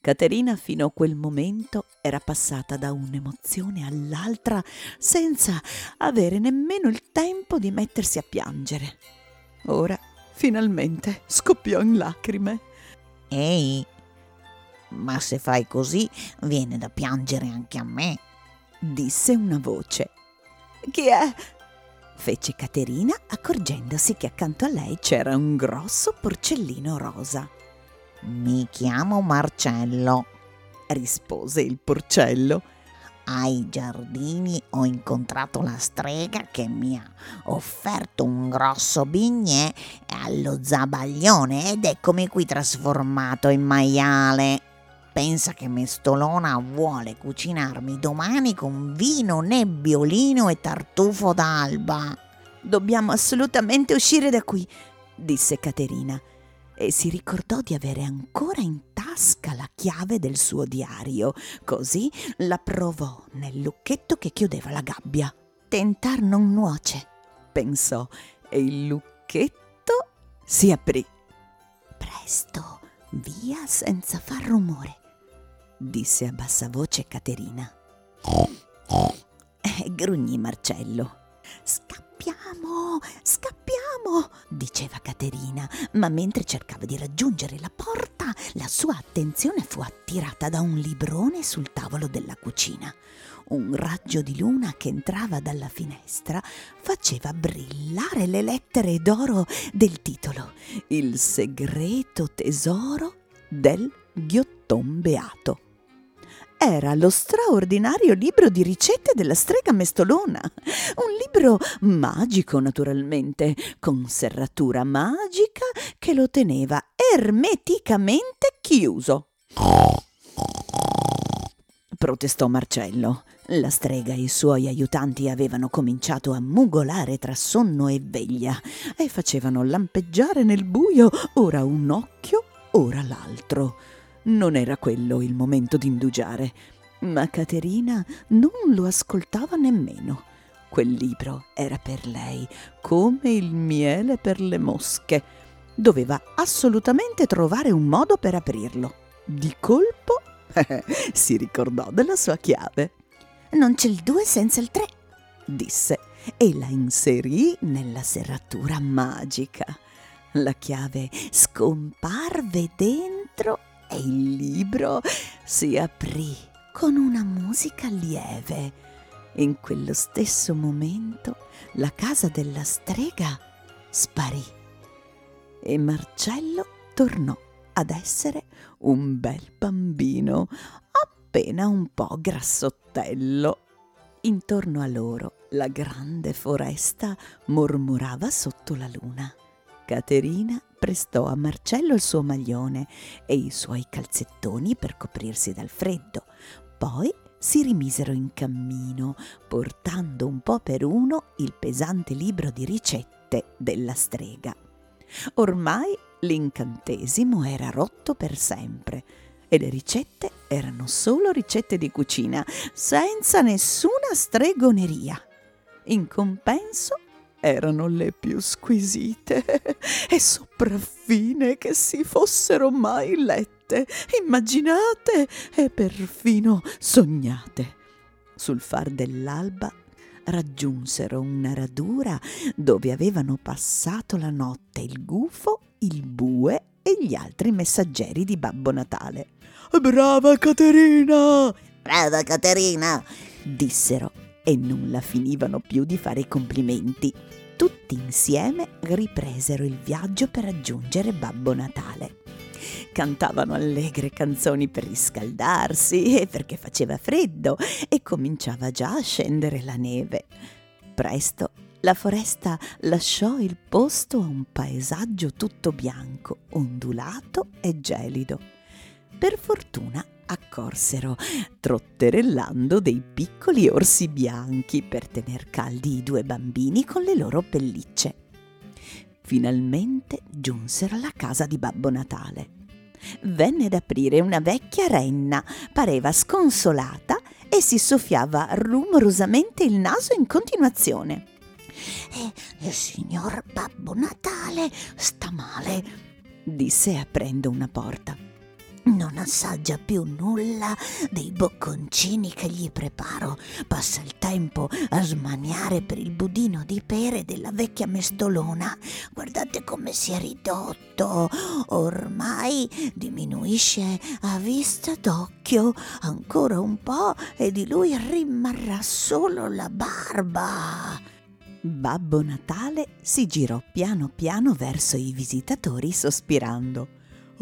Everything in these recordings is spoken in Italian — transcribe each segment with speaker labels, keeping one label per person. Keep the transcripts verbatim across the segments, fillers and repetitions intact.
Speaker 1: Caterina fino a quel momento era passata da un'emozione all'altra senza avere nemmeno il tempo di mettersi a piangere. Ora, finalmente, scoppiò in lacrime.
Speaker 2: Ehi, ma se fai così viene da piangere anche a me,
Speaker 1: disse una voce. Chi è? Fece Caterina, accorgendosi che accanto a lei c'era un grosso porcellino rosa.
Speaker 2: Mi chiamo Marcello,
Speaker 1: rispose il porcello.
Speaker 2: Ai giardini ho incontrato la strega che mi ha offerto un grosso bignè allo zabaglione ed eccomi qui trasformato in maiale. Pensa che Mestolona vuole cucinarmi domani con vino, nebbiolino e tartufo d'alba.
Speaker 1: Dobbiamo assolutamente uscire da qui, disse Caterina, e si ricordò di avere ancora in tasca la chiave del suo diario, così la provò nel lucchetto che chiudeva la gabbia. Tentar non nuoce, pensò, e il lucchetto si aprì. Presto, via senza far rumore, disse a bassa voce Caterina. E grugnì Marcello. Scappiamo, scappiamo, diceva Caterina, ma mentre cercava di raggiungere la porta, la sua attenzione fu attirata da un librone sul tavolo della cucina. Un raggio di luna che entrava dalla finestra faceva brillare le lettere d'oro del titolo: Il segreto tesoro del ghiotton beato. Era lo straordinario libro di ricette della strega Mestolona, un libro magico naturalmente, con serratura magica che lo teneva ermeticamente chiuso. Protestò Marcello. La strega e i suoi aiutanti avevano cominciato a mugolare tra sonno e veglia e facevano lampeggiare nel buio ora un occhio, ora l'altro. Non era quello il momento di indugiare, ma Caterina non lo ascoltava nemmeno. Quel libro era per lei come il miele per le mosche. Doveva assolutamente trovare un modo per aprirlo. Di colpo si ricordò della sua chiave. Non c'è il due senza il tre, disse, e la inserì nella serratura magica. La chiave scomparve dentro e il libro si aprì con una musica lieve. In quello stesso momento la casa della strega sparì e Marcello tornò ad essere un bel bambino, appena un po' grassottello. Intorno a loro la grande foresta mormorava sotto la luna. Caterina prestò a Marcello il suo maglione e i suoi calzettoni per coprirsi dal freddo. Poi si rimisero in cammino, portando un po' per uno il pesante libro di ricette della strega. Ormai l'incantesimo era rotto per sempre e le ricette erano solo ricette di cucina, senza nessuna stregoneria. In compenso erano le più squisite e sopraffine che si fossero mai lette, immaginate e perfino sognate. Sul far dell'alba raggiunsero una radura dove avevano passato la notte il gufo, il bue e gli altri messaggeri di Babbo Natale. «Brava Caterina!»
Speaker 2: Brava Caterina!
Speaker 1: dissero e non la finivano più di fare i complimenti. Tutti insieme ripresero il viaggio per raggiungere Babbo Natale. Cantavano allegre canzoni per riscaldarsi e perché faceva freddo e cominciava già a scendere la neve. Presto la foresta lasciò il posto a un paesaggio tutto bianco, ondulato e gelido. Per fortuna accorsero, trotterellando, dei piccoli orsi bianchi per tener caldi i due bambini con le loro pellicce. Finalmente giunsero alla casa di Babbo Natale. Venne ad aprire una vecchia renna, pareva sconsolata e si soffiava rumorosamente il naso in continuazione.
Speaker 2: Eh, il signor Babbo Natale sta male,
Speaker 1: disse aprendo una porta.
Speaker 2: Non assaggia più nulla dei bocconcini che gli preparo. Passa il tempo a smaniare per il budino di pere della vecchia mestolona. Guardate come si è ridotto. Ormai diminuisce a vista d'occhio. Ancora un po' e di lui rimarrà solo la barba.
Speaker 1: Babbo Natale si girò piano piano verso i visitatori sospirando.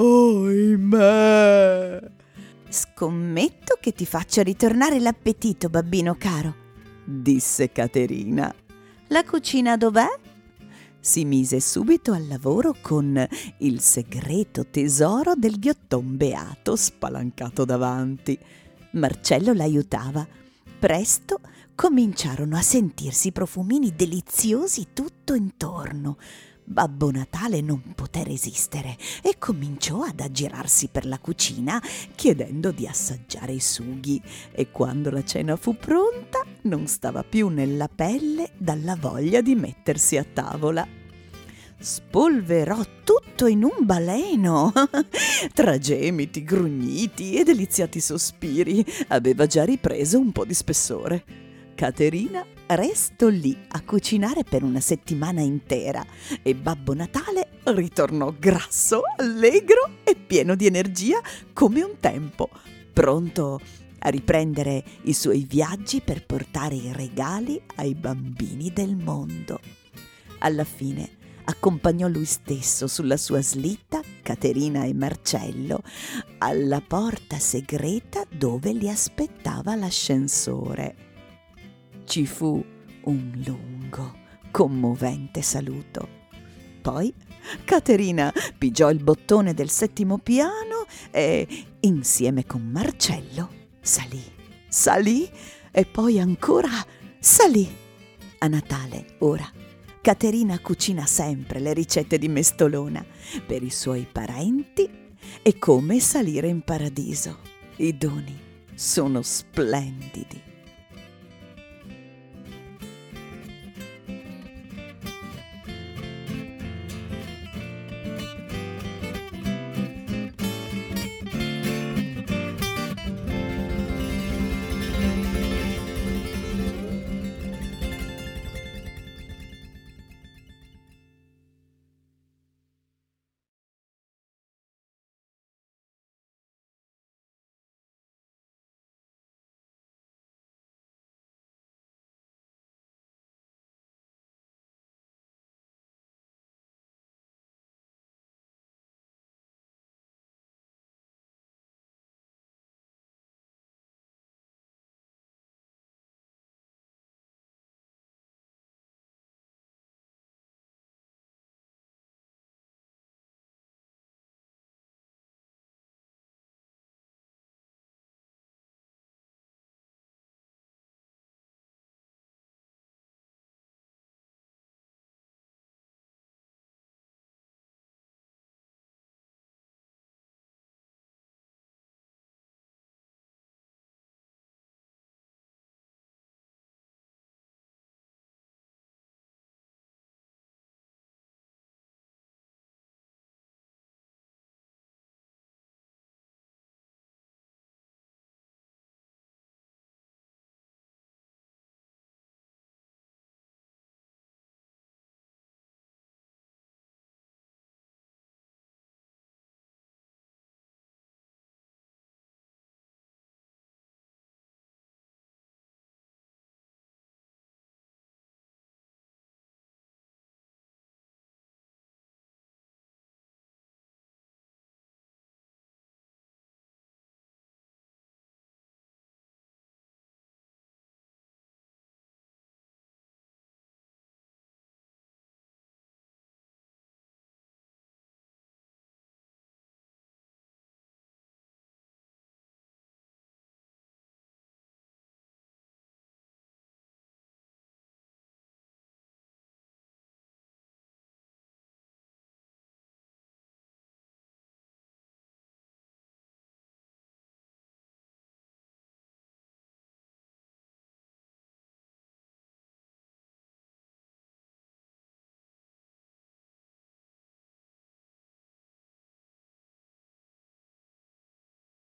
Speaker 1: Ohimè! Scommetto che ti faccio ritornare l'appetito, babbino caro, disse Caterina. La cucina dov'è? Si mise subito al lavoro con il segreto tesoro del ghiotton beato spalancato davanti. Marcello l'aiutava. Presto cominciarono a sentirsi profumini deliziosi tutto intorno. Babbo Natale non poté resistere e cominciò ad aggirarsi per la cucina chiedendo di assaggiare i sughi, e quando la cena fu pronta non stava più nella pelle dalla voglia di mettersi a tavola. Spolverò tutto in un baleno. Tra gemiti, grugniti e deliziati sospiri aveva già ripreso un po' di spessore. Caterina restò lì a cucinare per una settimana intera e Babbo Natale ritornò grasso, allegro e pieno di energia come un tempo, pronto a riprendere i suoi viaggi per portare i regali ai bambini del mondo. Alla fine accompagnò lui stesso sulla sua slitta Caterina e Marcello alla porta segreta dove li aspettava l'ascensore. Ci fu un lungo, commovente saluto. Poi Caterina pigiò il bottone del settimo piano e, insieme con Marcello, salì, salì e poi ancora salì. A Natale, ora, Caterina cucina sempre le ricette di mestolona per i suoi parenti e come salire in paradiso. I doni sono splendidi.